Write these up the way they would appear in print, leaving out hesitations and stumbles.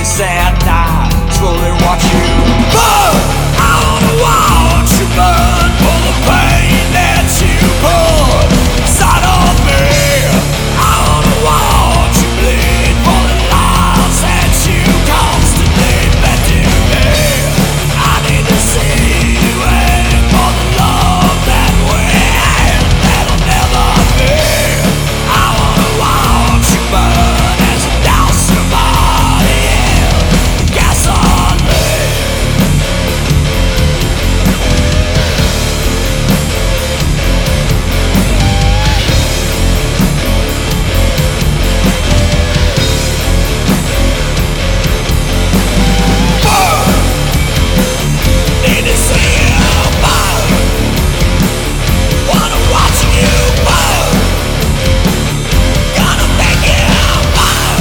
face and I slowly watch you burn. I wanna watch you burn for the pain that you put inside of me. I wanna watch you bleed for the lies that you constantly fed to me. I need to see you aim for the love that we had, that'll never be. I wanna watch you burn as you douse your body in gasoline. Need to see you burn. Wanna watch you burn. Gonna make you burn.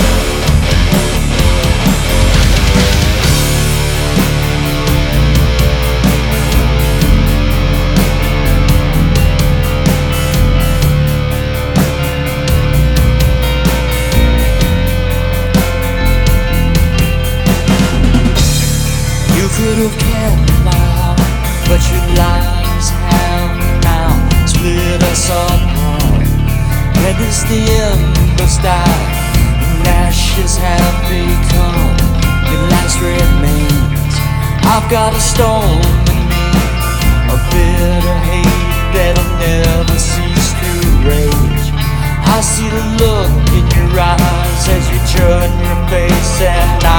You could have kept my heart, but your lies have now split us apart. When as the embers die and ashes have become your last remains, I've got a storm in me, a bitter hate that'll never cease to rage. I see the look in your eyes as you turn your face, and